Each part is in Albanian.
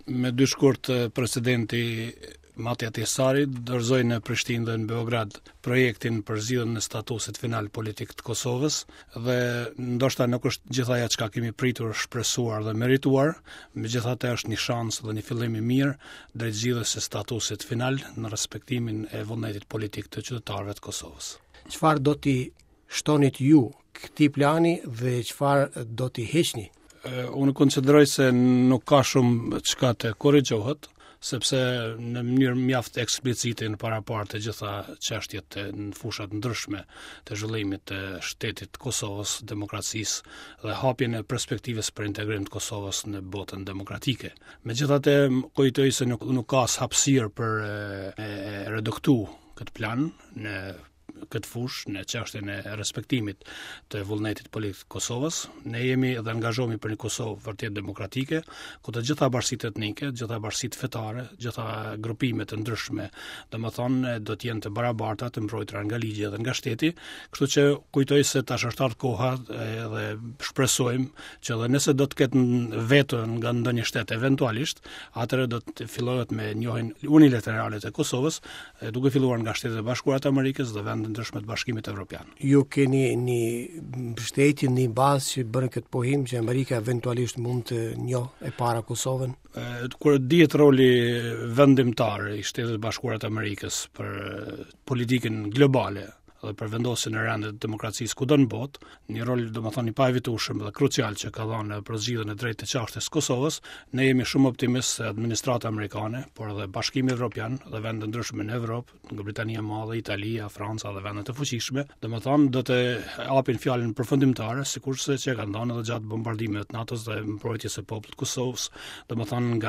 Me dy shkurt presidenti Mati Ahtisaari dorëzoi në Prishtinë dhe në Beograd projektin për zgjidhjen e statusit final politik të Kosovës dhe ndoshta nuk është gjithë ajo çka kemi pritur, shpresuar dhe merituar, megjithatë është një shans dhe një fillim i mirë drejt zgjidhjes së statusit final në respektimin e vullnetit politik të qytetarëve të Kosovës. Çfarë do t'i shtonit ju këtij plani dhe çfarë do t'i heqni? Unë konsideroj se nuk ka shumë çka të korrigjohet, sepse në mënyrë mjaft eksplicite në parapart të gjitha çështjet në fushat ndryshme të zhvillimit të shtetit të Kosovës, demokracisë dhe hapjen e perspektivës për integrim të Kosovës në botën demokratike. Megjithatë, kujtoj se nuk ka hapësirë për e reduktu këtë plan në këtë fushë në çështjen e respektimit të vullnetit politik të Kosovës. Ne jemi dhe angazhohemi për një Kosovë vërtet demokratike, ku të gjitha bashkësitë etnike, të gjitha bashkësitë fetare, të gjitha grupimet të ndryshme, domethënë do të jenë të barabarta, të mbrojtura nga ligji dhe nga shteti, kështu që kujtoj se tash është ardhur koha dhe shpresojmë që edhe nëse do të ketë veto nga ndonjë shtet eventualisht, atëherë do të fillohet me njohjen unilaterale të Kosovës, duke filluar nga Shtetet e Bashkuara të Amerikës dhe vende ndryshme të Bashkimit Evropian. Ju keni një mbështetje, një bazë që bën këtë pohim që Amerika eventualisht mund të njohë e para Kosovën? Kur dihet roli vendimtar i Shtetit Bashkuara të Amerikës për politikën globale dhe për vendosjen e rëndë të demokracisë kudo në botë, një rol domethënë i paevitueshëm dhe krucial që ka dhënë për zgjidhjen e drejtë të çështjes së Kosovës, ne jemi shumë optimistë se administrata amerikane, por edhe Bashkimi Evropian dhe vende ndryshme në Evropë, nga Britania e Madhe, Italia, Franca dhe vendet e fuqishme, domethënë do të hapin fjalën përfundimtare, sikurse që kanë dhënë edhe gjatë bombardimeve të NATO-s dhe mbrojtjes së popullit të Kosovës, domethënë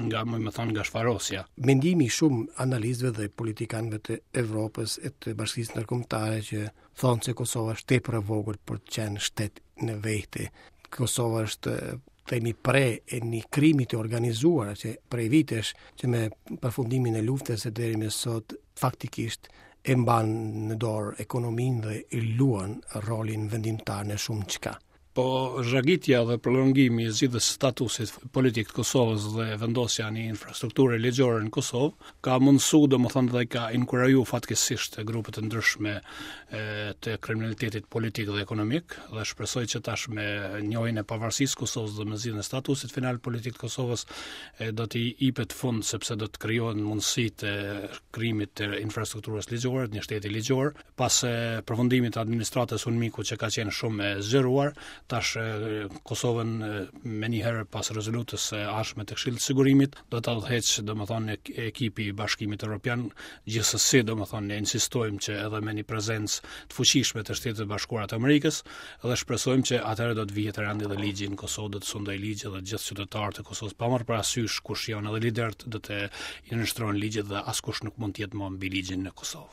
nga shfarosja. Mendimi shumë analistëve dhe politikanëve të Evropës e të Bashkisë Ndërkombëtare që thonë se Kosova është tepër e vogël për të qenë shtet në vete. Kosova është themi pre e një krimi të organizuar që prej vitesh që me përfundimin e luftës e deri më sot faktikisht e mban në dorë ekonominë dhe i luan rolin vendimtar në shumë çka. Po zhagitja dhe prolongimi i zgjidhjes së statusit politik të Kosovës dhe vendosja në infrastrukturë ligjore në Kosovë ka mundësuar domethënë dhe ka inkurajuar fatkeqësisht grupet të ndryshme të kriminalitetit politik dhe ekonomik dhe shpresoj që tash me njohjen e pavarësisë së Kosovës dhe me zgjidhjen e statusit final politik të Kosovës do t'i jepet fund sepse do të krijohen mundësitë e krijimit të infrastrukturës ligjore, një shteti ligjor, pas përfundimit të administratës Unmiku që ka qenë shumë e zgjeruar. Tash Kosovën me njëherë pas rezolutës ardhshme të Këshillit të Sigurimit do ta udhëheqë domethënë ekipi i Bashkimit Evropian. Gjithsesi domethënë ne insistojmë që edhe me një prezencë të fuqishme të Shtetit të Bashkuara të Amerikës dhe shpresojmë që atëherë do të vihet randi dhe ligji në Kosovë, do të sundoj ligji dhe gjithë qytetarët e Kosovës pa marrë parasysh kush janë edhe liderët do të i nënshtrojnë ligjet dhe askush nuk mund të jetë më mbi ligjin në Kosovë.